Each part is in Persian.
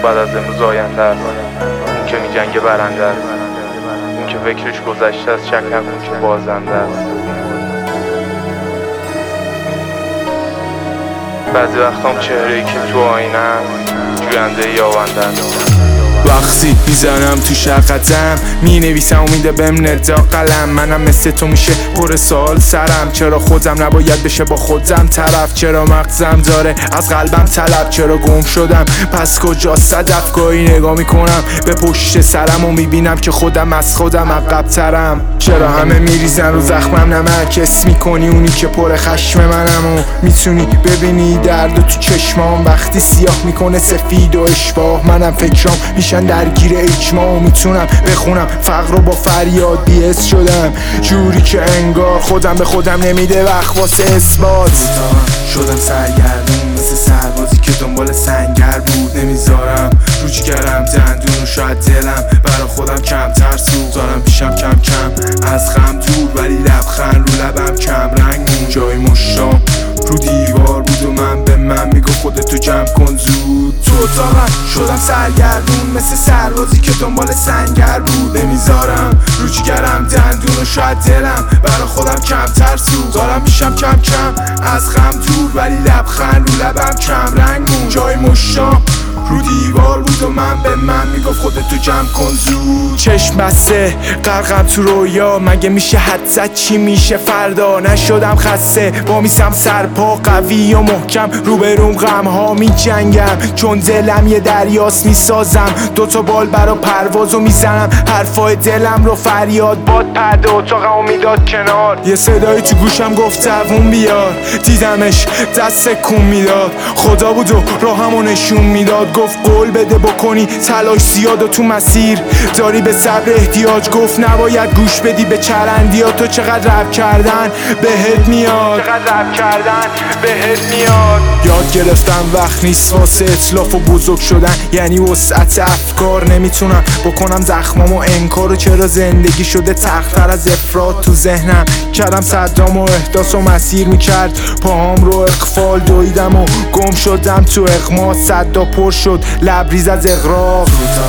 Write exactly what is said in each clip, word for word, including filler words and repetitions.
بعد از امروز آینده است. اون که میجنگه برنده است، اون که فکرش گذشته است، شک نکن که بازنده است. بعضی وقتام چهره‌ای که تو آینه است جوینده یابنده است. وقتی میزنم تو شقتم مینویسم امیده بهم ندا قلم. منم مثل تو میشه پر سال سرم، چرا خودم نباید بشه با خودم طرف؟ چرا مغزم داره از قلبم طلب؟ چرا گم شدم پس کجا صدف؟ گاهی نگاه میکنم به پشت سرم و میبینم که خودم از خودم عقب ترم. چرا همه میریزن رو زخمم نمک؟ اسم میکنی اونی که پر خشم منم و میتونی ببینی درد تو چشمام وقتی سیاه میکنه سفید و اشباه. منم فکرام میشن درگیر اجماع، میتونم بخونم فقر رو با فریاد بی‌حس شدم جوری که انگار خودم به خودم نمیده وقت واسه اثبات. شدم سرگردون مثل سربازی که دنبال سنگر بود. نمیذارم رو جگرم دندون و شاید دلم برا خودم کمتر سوخت. دارم پیشم کم کم از خم دور ولی لبخند رو لبم کم رنگ مون. جای مشام رو دیوار بود و من به من میگفت خودتو جمع کن زود. تو اتاقم شدم سرگردون مثل سربازی که دنبال سنگر بود. نمیذارم رو جگرم دندون و شاید دلم برا خودم کمتر سوخت. دارم میشم کم کم از خم دور ولی لبخند رو لبم کم رنگ مون. جای مشام رو دیوار بود و من به من میگفت خودتو جمع کن زود. چشم بسته غرقم تو رویا، مگه میشه حد زد چی میشه فردا؟ نشدم خسته با میسم سرپا قوی و محکم روبروم غم ها میجنگم چون دلم یه دریاست میسازم دوتا بال برا پروازو میزنم حرفای دلم رو فریاد باد پرده اتاقمو میداد کنار. یه صدایی تو گوشم گفت دووم بیار، دیدمش دست کون میداد خدا بود و راهمو نشون میداد. گفت قول بده بکنی تلاش زیاد و تو مسیر داری به صبر احتیاج. گفت نباید گوش بدی به چرندیات، تو چقدر رپ کردن بهت میاد، چقدر رپ کردن بهت میاد. یاد گرفتم وقت نیست واسه اطلاف و بزرگ شدن، یعنی وسعت افکار. نمیتونم بکنم زخمامو انکار و چرا زندگی شده تخت‌تر از افراد. تو ذهنم کردم صدام و احداث و مسیر میکرد پاهام رو اقفال. دویدم و گم شدم تو اغما، صدا پر شد لبریز از اغراق.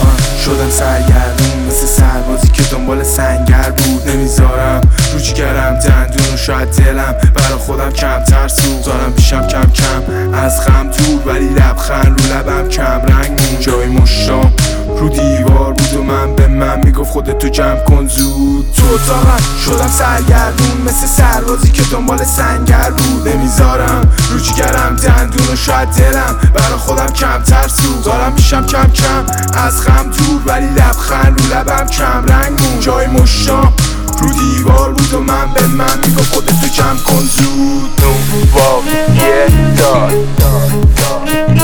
شدم سرگردون مثل سربازی که دنبال سنگر بود. نمیذارم رو جگرم دندون و شاید دلم برا خودم کمتر سوخت. دارم پیشم کم کم از غم دور ولی لبخند رو لبم کم رنگ مون. جای مشام رو دیوار بود و من به من میگفت خودتو جمع کن زود. تو اتاقم شدم سرگردون مثل سربازی که دنبال سنگر بود. نمیذارم رو جگرم دندون و شاید دلم برا خودم کمتر سوخت. دارم میشم کم کم از غم دور ولی لبخند رو لبم کم رنگ مون. جای مشام رو دیوار بود و من به من میگفت خودتو جمع کن زود. نو واو یه داد